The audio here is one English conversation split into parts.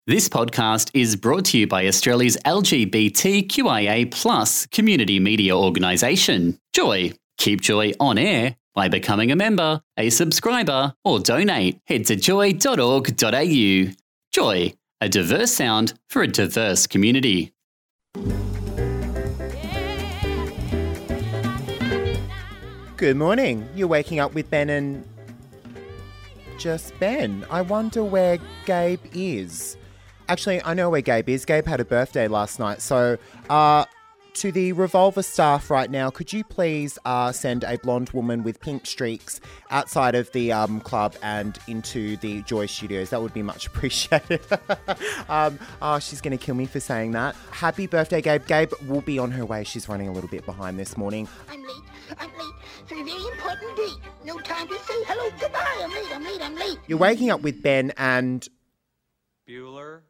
This podcast is brought to you by Australia's LGBTQIA+ community media organisation, Joy. Keep Joy on air by becoming a member, a subscriber, or donate. Head to joy.org.au. Joy, a diverse sound for a diverse community. Good morning. You're waking up with Ben and just Ben. I wonder where Gabe is. Actually, I know where Gabe is. Gabe had a birthday last night. So, to the Revolver staff right now, could you please send a blonde woman with pink streaks outside of the club and into the Joy Studios? That would be much appreciated. She's going to kill me for saying that. Happy birthday, Gabe. Gabe will be on her way. She's running a little bit behind this morning. I'm late for a very important date. No time to say hello, goodbye. I'm late. You're waking up with Ben and... Bueller.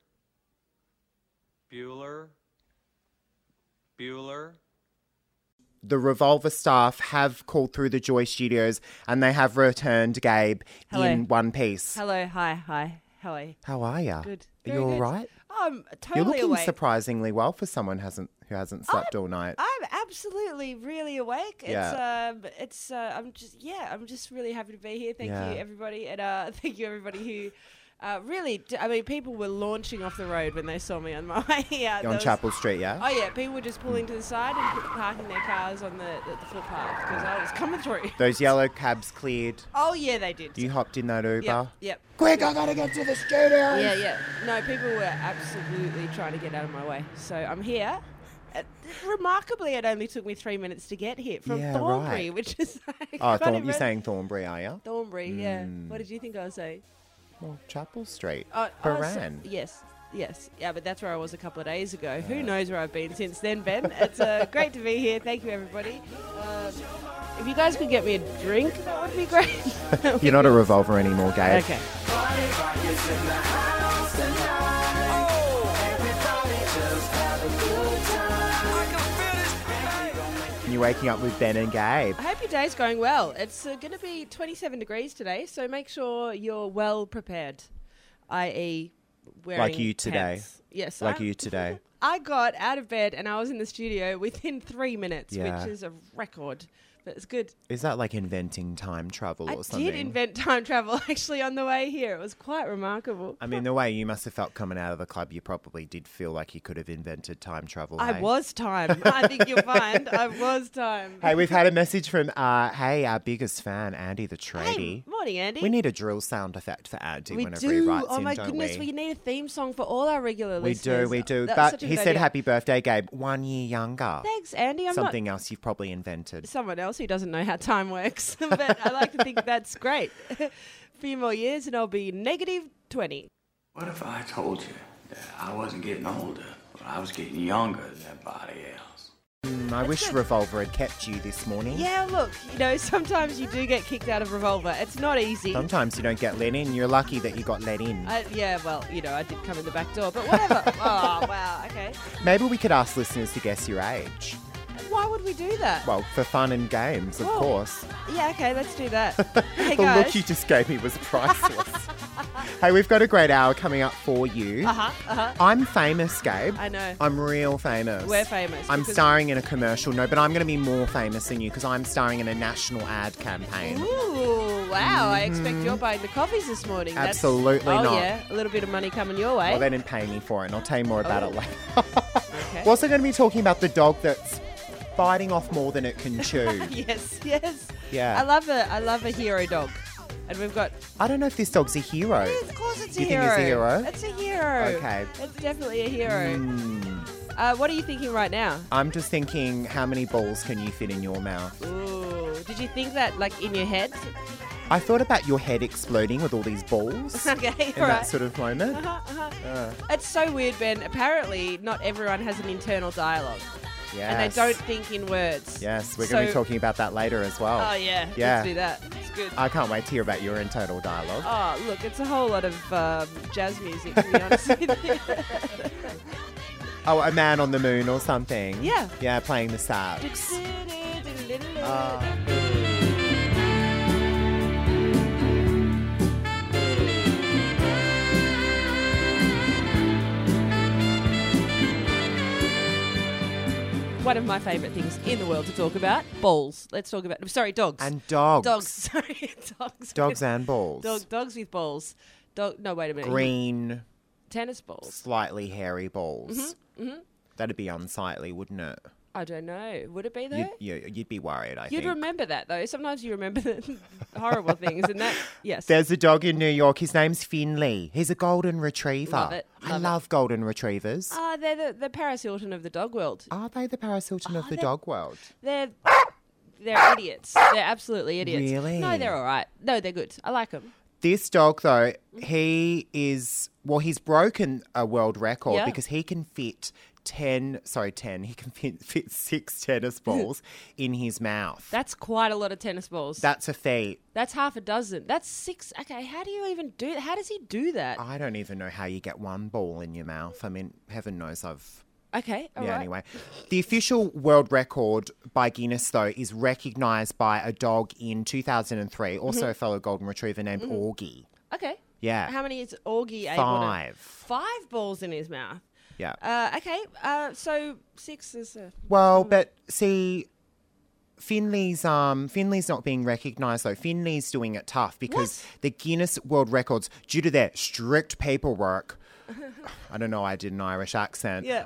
The Revolver staff have called through the Joy Studios and they have returned Gabe in one piece. Hello, hi. How are you? How are you? Good. Are Very you all good. right? I'm totally You're looking awake. surprisingly well for someone who hasn't slept all night. I'm absolutely really awake. Yeah. I'm just really happy to be here. Thank Yeah. you everybody, and thank you everybody who. People were launching off the road when they saw me on my way out. You're on Chapel Street, yeah? Oh yeah, people were just pulling to the side and parking their cars on the footpath because I was coming through. Those yellow cabs cleared. Oh yeah, they did. You hopped in that Uber? Yep. Quick, I gotta get to the studio! Yeah. No, people were absolutely trying to get out of my way. So I'm here. Remarkably, it only took me 3 minutes to get here from Yeah, Thornbury, right. which is like... You're saying Thornbury, are you? Thornbury, yeah. What did you think I was saying? Well, Chapel Street. Paran. Yes. Yeah, but that's where I was a couple of days ago. Who knows where I've been since then, Ben? It's great to be here. Thank you, everybody. If you guys could get me a drink, that would be great. You're not a Revolver anymore, Gabe. Okay. You're waking up with Ben and Gabe. I hope your day's going well. It's going to be 27 degrees today, so make sure you're well prepared, i.e. wearing Like you today. pants. Yes. Like you today. I got out of bed and I was in the studio within 3 minutes, Yeah. which is a record. But it's good. Is that like inventing time travel or something? I did invent time travel actually on the way here. It was quite remarkable. I mean, the way you must have felt coming out of the club, you probably did feel like you could have invented time travel. I hey? was time. I think you'll find I was time. Hey, we've had a message from, our biggest fan, Andy the Tradie. Hey, morning, Andy. We need a drill sound effect for Andy We whenever he do. writes Oh in, my don't goodness, we need a theme song for all our regular listeners. We do. That's But such a he good said idea. happy birthday, Gabe. 1 year younger. Thanks, Andy. I'm Something else you've probably invented. not someone else who doesn't know how time works, but I like to think that's great. A few more years and I'll be negative 20. What if I told you that I wasn't getting older, but I was getting younger than everybody else? I wish Revolver had kept you this morning. Yeah, look, sometimes you do get kicked out of Revolver. It's not easy. Sometimes you don't get let in. You're lucky that you got let in. I did come in the back door, but whatever. Oh, wow, okay. Maybe we could ask listeners to guess your age. Why would we do that? Well, for fun and games, of Oh. course. Yeah, okay, let's do that. Hey, The guys. look you just gave me was priceless. Hey, we've got a great hour coming up for you. I'm famous, Gabe. I know. I'm real famous. We're famous. I'm because- starring in a commercial. No, but I'm going to be more famous than you because I'm starring in a national ad campaign. Ooh, wow. I expect you're buying the coffees this morning. That's- Absolutely oh, not. yeah. A little bit of money coming your way. Well, they didn't pay me for it, and I'll tell you more about it later. Okay. We're also going to be talking about the dog that's biting off more than it can chew. Yes. Yeah. I love a hero dog. And we've got... I don't know if this dog's a hero. Yeah, of course it's a You think hero. it's a hero? It's a hero. Okay. It's definitely a hero. Hmm. What are you thinking right now? I'm just thinking, how many balls can you fit in your mouth? Ooh. Did you think that, like, in your head? I thought about your head exploding with all these balls Okay, in all that right. sort of moment. It's so weird, Ben. Apparently, not everyone has an internal dialogue. Yes. And they don't think in words. Yes, we're going to be So- talking about that later as well. Oh, yeah. Yeah. Let's do that. It's good. I can't wait to hear about your internal dialogue. Oh, look, it's a whole lot of jazz music, to be honest with you. Oh, A Man on the Moon or something. Yeah. Yeah, playing the sax. one of my favourite things in the world to talk about. Balls. Let's talk about... Sorry, dogs. And dogs. Dogs. Sorry, dogs. Dogs and balls. Dogs with balls. No, wait a minute. Green, Tennis balls. slightly hairy balls. That'd be unsightly, wouldn't it? I don't know. Would it be though? You'd be worried, I You'd think. remember that though. Sometimes you remember the horrible things, and that yes. There's a dog in New York. His name's Finley. He's a golden retriever. Love it. I love golden retrievers. They're the Paris Hilton of the dog world. Are they the Paris Hilton of the dog world? They're idiots. They're absolutely idiots. Really? No, they're all right. No, they're good. I like them. This dog, though, he's broken a world record Yeah. because he can fit he can fit 6 tennis balls in his mouth. That's quite a lot of tennis balls. That's a feat. That's half a dozen. That's 6. Okay, how do you even do that? How does he do that? I don't even know how you get one ball in your mouth. I mean, heaven knows I've... Okay, all right. Anyway. The official world record by Guinness, though, is recognised by a dog in 2003, also a fellow golden retriever named Augie. Okay. Yeah. How many is Augie able to... 5. 5 balls in his mouth. Yeah. Okay, so 6 is... Well, but see, Finley's not being recognised though. Finley's doing it tough because the Guinness World Records, due to their strict paperwork, I don't know, I did an Irish accent. Yeah.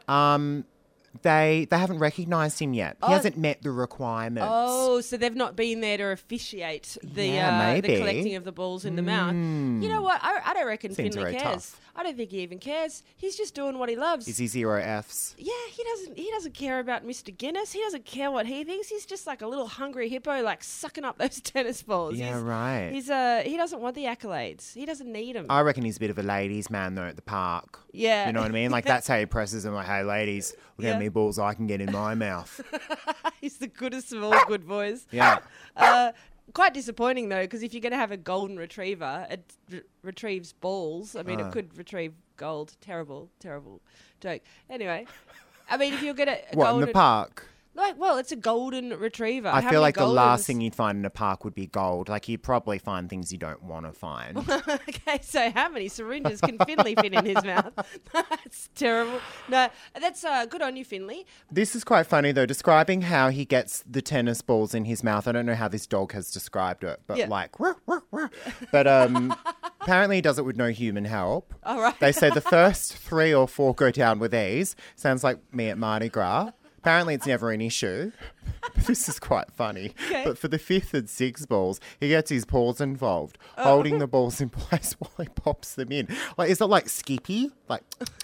They haven't recognised him yet. He hasn't met the requirements. Oh, so they've not been there to officiate the maybe. collecting of the balls in the mouth. You know what? I don't reckon Seems Finley very cares. tough. I don't think he even cares. He's just doing what he loves. Is he 0 Fs? Yeah, he doesn't care about Mr. Guinness. He doesn't care what he thinks. He's just like a little hungry hippo, like sucking up those tennis balls. Yeah, right. He doesn't want the accolades. He doesn't need them. I reckon he's a bit of a ladies' man though at the park. Yeah. You know what I mean? Like that's how he presses them. Like, hey, ladies, look how many balls I can get in my mouth. He's the goodest of all good boys. Yeah. Quite disappointing though, because if you're going to have a golden retriever, it retrieves balls. I mean, it could retrieve gold. Terrible, terrible joke. Anyway, I mean, if you're going to What, in the park? Like, well, it's a golden retriever. I How feel many like the last goldens- thing you'd find in a park would be gold. Like you'd probably find things you don't want to find. Okay, so how many syringes can Finley fit in his mouth? That's terrible. No, that's good on you, Finley. This is quite funny though, describing how he gets the tennis balls in his mouth. I don't know how this dog has described it, but Yeah. like, "Ruh, ruh, ruh." But apparently he does it with no human help. All right. They say the first 3 or 4 go down with ease. Sounds like me at Mardi Gras. Apparently it's never an issue. This is quite funny. Okay. But for the 5th and 6th balls, he gets his paws involved, holding the balls in place while he pops them in. Like, is it like Skippy? Like,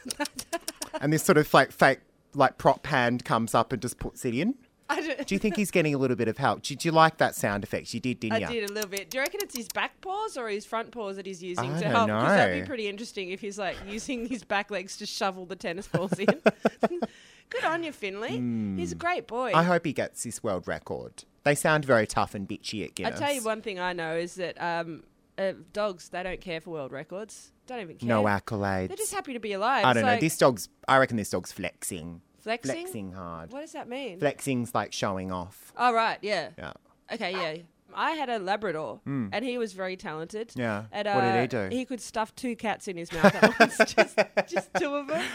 and this sort of like fake like prop hand comes up and just puts it in? Do you think he's getting a little bit of help? Did you like that sound effect? You did, didn't you? I did a little bit. Do you reckon it's his back paws or his front paws that he's using I to don't help? Because that'd know. be pretty interesting if he's like using his back legs to shovel the tennis balls in. Good on you, Finley. He's a great boy. I hope he gets this world record. They sound very tough and bitchy at I Guinness. tell you one thing I know is that dogs, they don't care for world records. Don't even care. No accolades. They're just happy to be alive. I don't It's know. like- I reckon this dog's flexing. Flexing? Flexing hard. What does that mean? Flexing's like showing off. Oh, right, yeah. Yeah. Okay, yeah. I had a Labrador, and he was very talented. Yeah. And, What did he do? He could stuff 2 cats in his mouth at once, just 2 of them.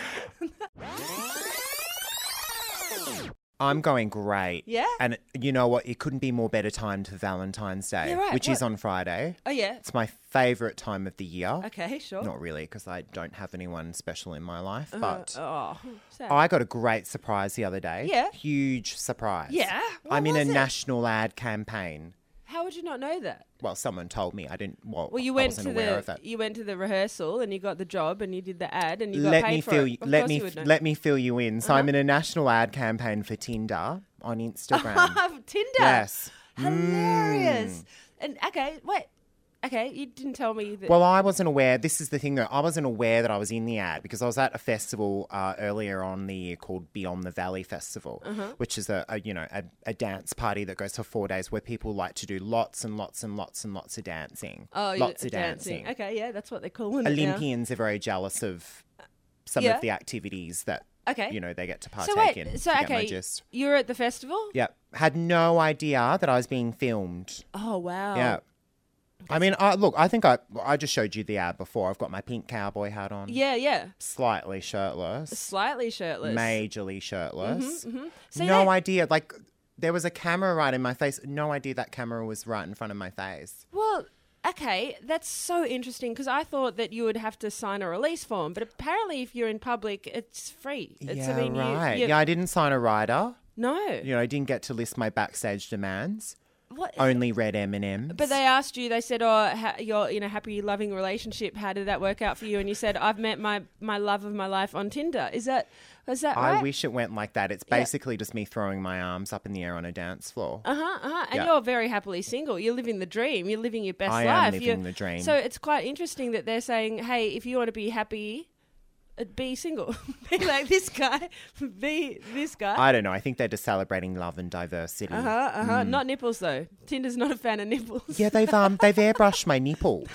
I'm going great. Yeah? And you know what? It couldn't be more better timed for Valentine's Day, Yeah, right. which is What? on Friday. Oh, yeah. It's my favourite time of the year. Okay, sure. Not really, because I don't have anyone special in my life. But Oh, sad. I got a great surprise the other day. Yeah? Huge surprise. Yeah? What I'm in a was it? national ad campaign. How would you not know that? Well, someone told me. I didn't. Well, Well, you I went wasn't to aware of the it. you went to the rehearsal and you got the job and you did the ad and you got Let paid me for fill it. you. Of Let course me you would know. let me fill you in. So I'm in a national ad campaign for Tinder on Instagram. Tinder. Yes. Hilarious. And okay, wait. Okay, you didn't tell me that. Well, I wasn't aware. This is the thing, though. I wasn't aware that I was in the ad because I was at a festival earlier on the year called Beyond the Valley Festival, which is a dance party that goes for 4 days where people like to do lots and lots and lots and lots of dancing. Lots of dancing. Okay, yeah, that's what they're calling it now. Olympians are very jealous of some Yeah. of the activities that Okay. they get to So partake wait, in. so You get my okay, gist. you're at the festival? Yep. Had no idea that I was being filmed. Oh wow. Yeah. I mean, I think I just showed you the ad before. I've got my pink cowboy hat on. Yeah. Slightly shirtless. Slightly shirtless. Majorly shirtless. So No idea. Like, there was a camera right in my face. No idea that camera was right in front of my face. Well, okay, that's so interesting because I thought that you would have to sign a release form, but apparently if you're in public, it's free. Right. Yeah, I didn't sign a rider. No. You know, I didn't get to list my backstage demands. What? Only red M&Ms. But they asked you, they said, you're in a happy, loving relationship. How did that work out for you? And you said, I've met my love of my life on Tinder. Is that right? I wish it went like that. It's basically just me throwing my arms up in the air on a dance floor. And you're very happily single. You're living the dream. You're living your best life. I am living the dream. So it's quite interesting that they're saying, hey, if you want to be happy, be single. Be like this guy. Be this guy. I don't know. I think they're just celebrating love and diversity. Not nipples though. Tinder's not a fan of nipples. Yeah, they've airbrushed my nipples.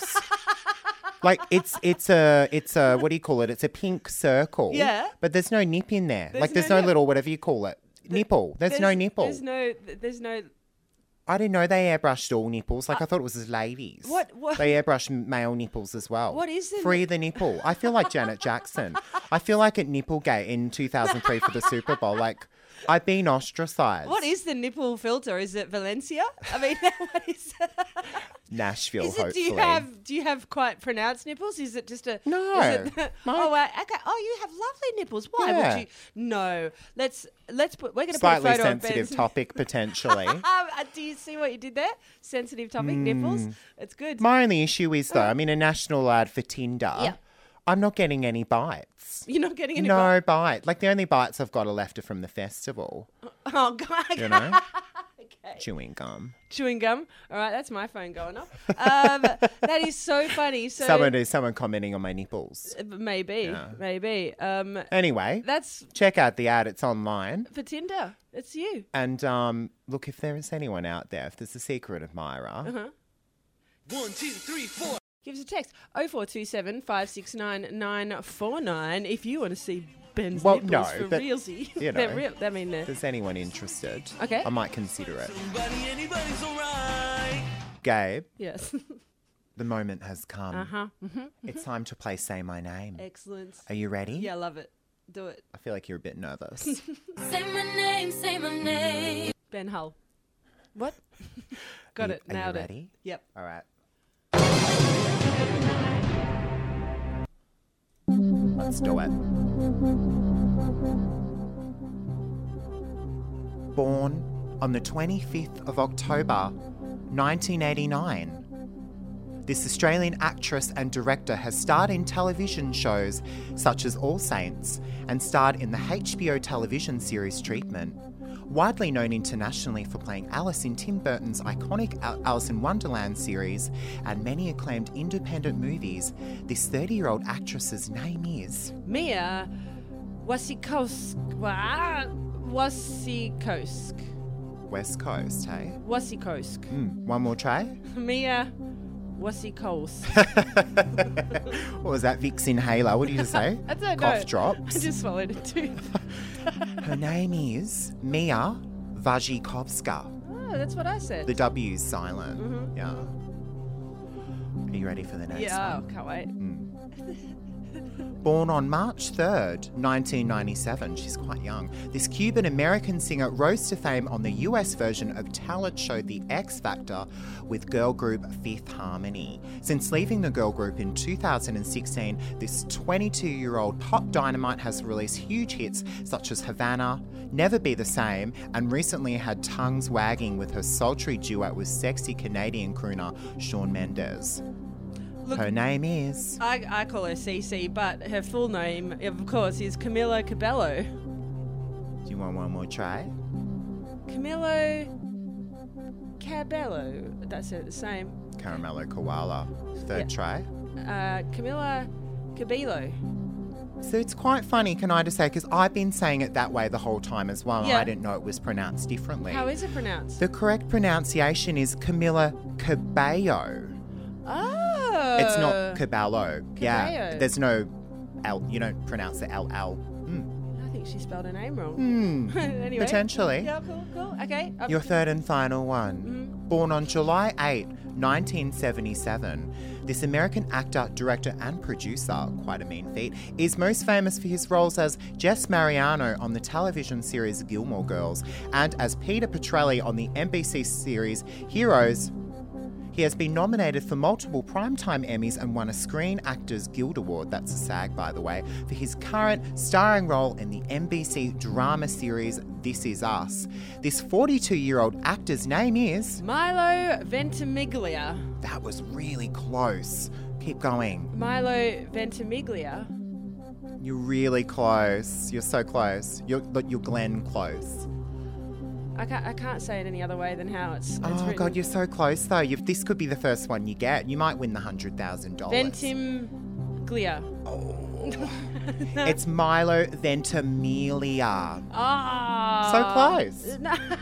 Like it's a what do you call it? It's a pink circle. Yeah. But there's no nip in there. There's no no nip. little whatever you call it. Nipple. There's no nipple. There's no. I didn't know they airbrushed all nipples. Like I thought it was as ladies. What? They airbrush male nipples as well. What is it? Free the nipple. I feel like Janet Jackson. I feel like at Nipplegate in 2003 for the Super Bowl. Like I've been ostracized. What is the nipple filter? Is it Valencia? I mean, what is it? Nashville, Is it, hopefully. do you have quite pronounced nipples? Is it just a No. Is it, oh, wow. Okay. Oh, you have lovely nipples. Why Yeah. would you? No. Let's put. We're going to put a Slightly photo sensitive of Ben's. topic potentially. Do you see what you did there? Sensitive topic, nipples. It's good. My only issue is though, I'm in a national ad for Tinder. Yeah. I'm not getting any bites. You're not getting any. No bite. Like the only bites I've got are left are from the festival. Oh God. You know, Okay. chewing gum. Chewing gum. All right, that's my phone going off. That is so funny. So Someone commenting on my nipples. maybe. Anyway, That's check out the ad. It's online. for Tinder. It's you. And look, if there is anyone out there, if there's a secret admirer, 1, 2, 3, 4. Give us a text 0427 569 949 if you want to see Ben's Well, nipples no, for but, realsy. you They're know. real. I mean, if there's anyone interested, Okay. I might consider it. Anybody's alright. Gabe, yes. the moment has come. Mm-hmm. It's time to play Say My Name. Excellent. Are you ready? Yeah, I love it. Do it. I feel like you're a bit nervous. Say my name. Ben Hull. What? Got it. Are you Nailed it. ready? Yep. All right. Let's do it. Born on the 25th of October, 1989. This Australian actress and director has starred in television shows such as All Saints and starred in the HBO television series Treatment. Widely known internationally for playing Alice in Tim Burton's iconic Alice in Wonderland series and many acclaimed independent movies, this 30-year-old actress's name is... Mia Wasikowsk. Wasikowsk. West Coast, hey? Wasikowsk. One more try. Mia Wasikowsk. What was that? Vicks inhaler. What did you say? I don't know. Cough drops. I just swallowed a tooth. Her name is Mia Wasikowska. Oh, that's what I said. The W's silent. Yeah. Are you ready for the next yeah, one? can't wait. Born on March 3rd, 1997, she's quite young, this Cuban-American singer rose to fame on the US version of talent show The X Factor with girl group Fifth Harmony. Since leaving the girl group in 2016, this 22-year-old pop dynamite has released huge hits such as Havana, Never Be the Same, and recently had tongues wagging with her sultry duet with sexy Canadian crooner Shawn Mendes. Look, her name is... I call her Cece, but her full name, of course, is Camila Cabello. Do you want one more try? Camilo Cabello. That's it, the same. Caramello Koala. Third try. Camila Cabello. So it's quite funny, can I just say, because I've been saying it that way the whole time as well. Yeah. I didn't know it was pronounced differently. How is it pronounced? The correct pronunciation is Camila Cabello. Oh. It's not Cabello. Yeah. Cabello. There's no L. You don't pronounce the LL. I think she spelled her name wrong. Anyway. Potentially. Yeah, cool. Okay. Your third and final one. Born on July 8, 1977, this American actor, director and producer, quite a mean feat, is most famous for his roles as Jess Mariano on the television series Gilmore Girls and as Peter Petrelli on the NBC series Heroes. He has been nominated for multiple Primetime Emmys and won a Screen Actors Guild Award, that's a SAG by the way, for his current starring role in the NBC drama series This Is Us. This 42-year-old actor's name is... Milo Ventimiglia. That was really close. Keep going. Milo Ventimiglia. You're really close. You're so close. You're Glenn Close. I can't say it any other way than how it's Oh, written. God, you're so close, though. This could be the first one you get. You might win the $100,000. Ventimiglia. It's Milo Ventimiglia. Ah. So close.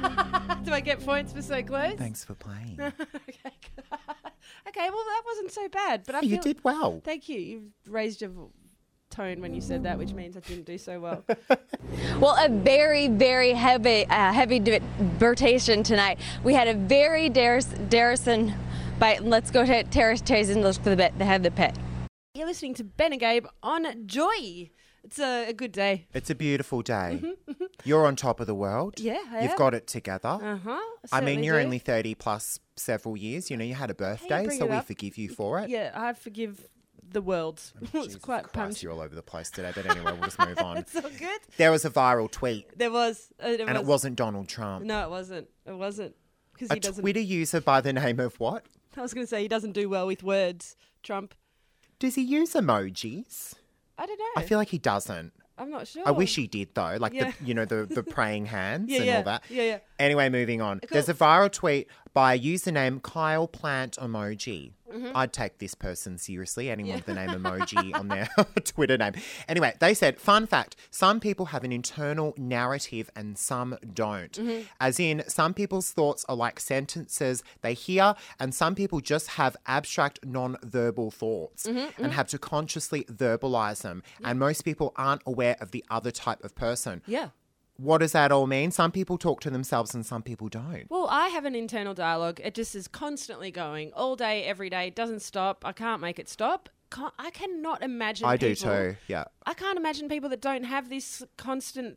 Do I get points for so close? Thanks for playing. Okay. Okay, well, that wasn't so bad. But You did well. Thank you. You've raised your tone when you said that, which means I didn't do so well. Well, a very, very heavy debatation tonight. We had a very Darrison bite. Let's go to Terrace and look for the head of the pit. You're listening to Ben and Gabe on Joy. It's a good day. It's a beautiful day. You're on top of the world. Yeah, I You've am. got it together. Uh-huh. I mean, you're do. only 30 plus several years. You know, you had a birthday, bring so it we up. forgive you for it. Yeah, I forgive the world. It's Jesus quite Christ, punchy. you're all over the place today. But anyway, we'll just move on. It's all good. There was a viral tweet, There was. and it wasn't Donald Trump. No, it wasn't. It wasn't. Because A he doesn't. Twitter user by the name of what? I was going to say he doesn't do well with words, Trump. Does he use emojis? I don't know. I feel like he doesn't. I'm not sure. I wish he did though, like Yeah. the praying hands Yeah, and yeah. all that. Yeah, yeah. Anyway, moving on. Cool. There's a viral tweet by a username Kyle Plant Emoji. Mm-hmm. I'd take this person seriously, anyone with the name emoji on their Twitter name. Anyway, they said, fun fact, some people have an internal narrative and some don't. Mm-hmm. As in, some people's thoughts are like sentences they hear, and some people just have abstract non-verbal thoughts Mm-hmm, and have to consciously verbalize them. And most people aren't aware of the other type of person. Yeah. What does that all mean? Some people talk to themselves and some people don't. Well, I have an internal dialogue. It just is constantly going all day, every day. It doesn't stop. I can't make it stop. I cannot imagine I people. do too, yeah. I can't imagine people that don't have this constant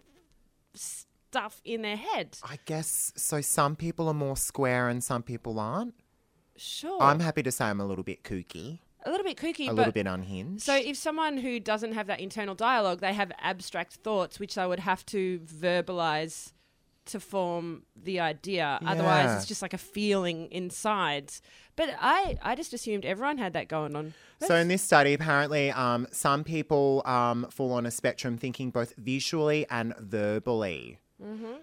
stuff in their head. I guess, so some people are more square and some people aren't. Sure. I'm happy to say I'm a little bit kooky, a little bit kooky, a but little bit unhinged. so if someone who doesn't have that internal dialogue, they have abstract thoughts, which they would have to verbalize to form the idea. Otherwise, Yeah. it's just like a feeling inside. But I just assumed everyone had that going on. So in this study, apparently, some people fall on a spectrum thinking both visually and verbally. Mm-hmm.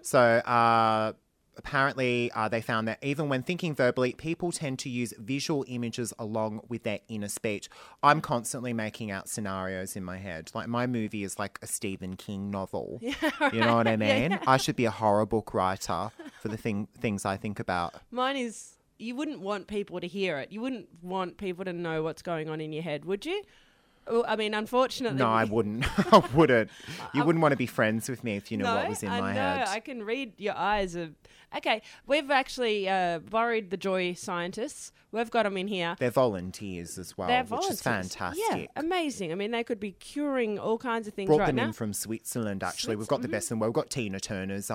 So apparently, they found that even when thinking verbally, people tend to use visual images along with their inner speech. I'm constantly making out scenarios in my head. Like my movie is like a Stephen King novel. Yeah, right. You know what I mean? I should be a horror book writer for the things I think about. Mine is, you wouldn't want people to hear it. You wouldn't want people to know what's going on in your head, would you? Well, I mean, unfortunately... No, I wouldn't. I wouldn't. You wouldn't want to be friends with me if you knew what was in my head. I can read your eyes. Okay, we've actually borrowed the Joy scientists. We've got them in here. They're volunteers as well, They're which volunteers. is fantastic. Yeah, amazing. I mean, they could be curing all kinds of things Brought right them now. in from Switzerland, actually. We've got the best in the world. We've got Tina Turner's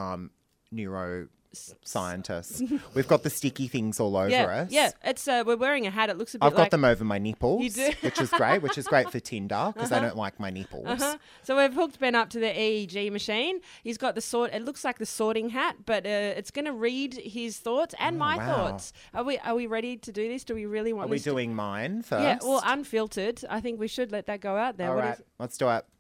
neuroscientist. We've got the sticky things all over us. Yeah, it's we're wearing a hat. It looks a bit I've like... got them over my nipples, You do? which is great for Tinder because they don't like my nipples. So we've hooked Ben up to the EEG machine. He's got it looks like the sorting hat, but it's going to read his thoughts and my wow. thoughts. Are we ready to do this? Do we really want Are we this to- doing mine first? Yeah, well, unfiltered. I think we should let that go out there. All What right, is- let's do it.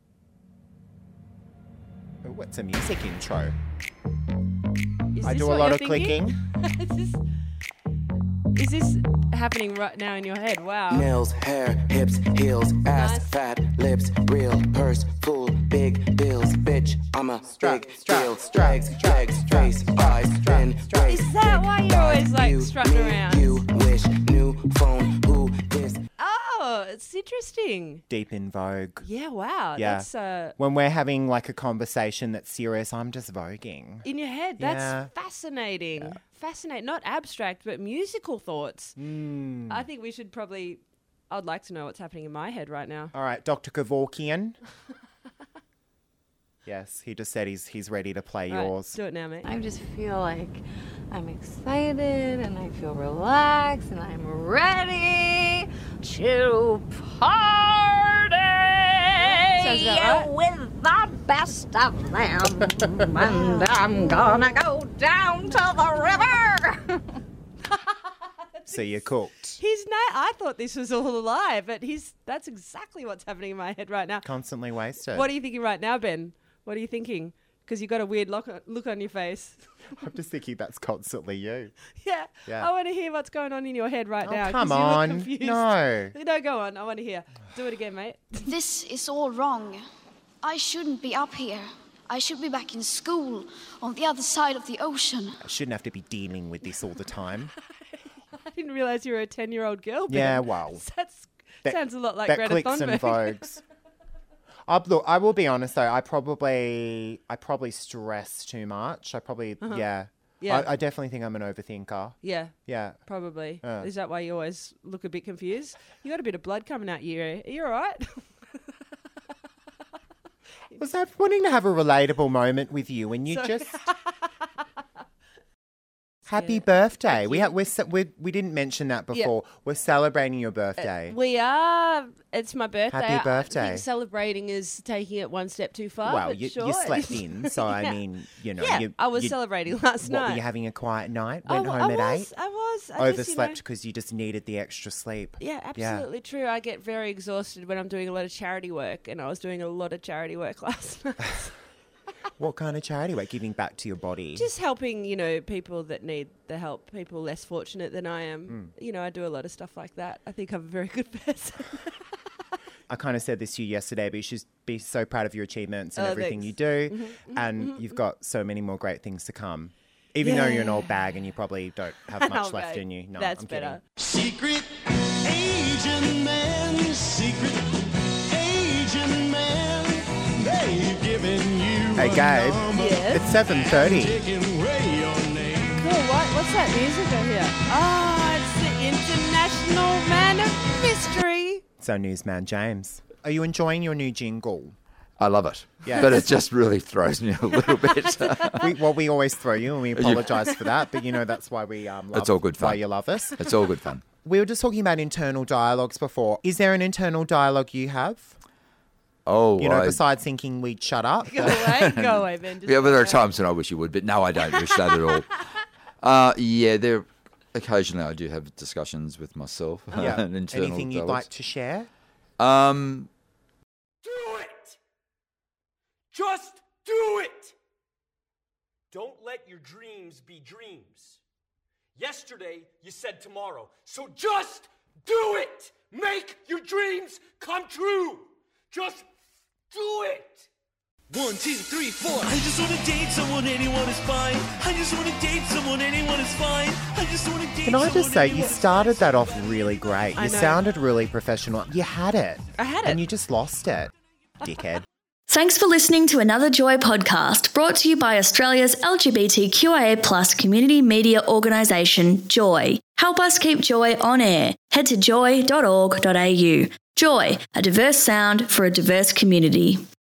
Oh, what's a music intro? is I this do a what lot you're of thinking? clicking. Is this happening right now in your head? Wow. Nails, hair, hips, heels, ass, Nice. fat, lips, real, purse, full, big bills, bitch, I'm a Strap, big strap, deal. strap, Legs, strap, legs, strap, face, strap, eyes, strap, been strap. raised. Is that why you're always like You, strutting me, around? You wish, new phone, who this? Oh, it's interesting. Deep in vogue. Yeah, wow. Yeah. That's When we're having like a conversation that's serious, I'm just voguing. in your head. Yeah. That's fascinating. Yeah. Fascinating. Not abstract, but musical thoughts. Mm. I think we should probably... I'd like to know what's happening in my head right now. All right, Dr. Kevorkian. Yes, he just said he's ready to play All right, yours. do it now, mate. I just feel like I'm excited and I feel relaxed and I'm ready to party Sounds about right. with the best of them. And I'm gonna go down to the river. So you're cooked. I thought this was all a lie, but that's exactly what's happening in my head right now. Constantly wasted. What are you thinking right now, Ben? What are you thinking? Because you've got a weird look on your face. I'm just thinking that's constantly you. Yeah. Yeah. I want to hear what's going on in your head right Oh, now. 'cause come you look on. confused. No. No, go on. I want to hear. Do it again, mate. This is all wrong. I shouldn't be up here. I should be back in school on the other side of the ocean. I shouldn't have to be dealing with this all the time. I didn't realise you were a 10-year-old girl, Ben. Yeah, well. That sounds a lot like that Greta clicks Thunberg. and vogues. Look, I will be honest though. I probably stress too much. Yeah. I definitely think I'm an overthinker. Yeah. Yeah. Probably. Yeah. Is that why you always look a bit confused? You got a bit of blood coming out your ear. Are you all right? Was I wanting to have a relatable moment with you and you just... Happy birthday. We didn't mention that before. Yeah. We're celebrating your birthday. We are. It's my birthday. Happy birthday. I think celebrating is taking it one step too far. Well, but you sure. slept in, so Yeah. I mean, you know. Yeah, I was celebrating last night. Were you having a quiet night? Went home at 8? I was. Overslept because you just needed the extra sleep. Yeah, absolutely true. I get very exhausted when I'm doing a lot of charity work, and I was doing a lot of charity work last night. What kind of charity work? Giving back to your body? Just helping, people that need the help, people less fortunate than I am. I do a lot of stuff like that. I think I'm a very good person. I kind of said this to you yesterday, but you should be so proud of your achievements and everything thanks. you do. And you've got so many more great things to come. Even though you're an old bag and you probably don't have much left in you. No, That's I'm better. kidding. Secret agent man, secret agent man, they've given you Hey, Gabe. Yes? It's 7:30. Cool. What's that music I hear? It's the International Man of Mystery. So, Newsman James, are you enjoying your new jingle? I love it. Yeah. But it just really throws me a little bit. we always throw you and we apologise for that, but that's why we love It's all good fun. why you love us. It's all good fun. We were just talking about internal dialogues before. Is there an internal dialogue you have? Oh, besides thinking we'd shut up. Go away, Ben. Yeah, but there are times when I wish you would, but no, I don't wish that at all. There occasionally I do have discussions with myself. Yeah. And internal Anything you'd like to share? Do it! Just do it! Don't let your dreams be dreams. Yesterday, you said tomorrow. So just do it! Make your dreams come true! Just do it! 1, 2, 3, 4. I just wanna date someone, anyone is fine. I just wanna date someone, anyone is fine. I just wanna date Can I someone, just say, you anyone is started that off really great. I You know. sounded really professional. You had it. I had it. And you just lost it, dickhead. Thanks for listening to another Joy podcast brought to you by Australia's LGBTQIA+ community media organisation, Joy. Help us keep Joy on air. Head to joy.org.au. Joy, a diverse sound for a diverse community.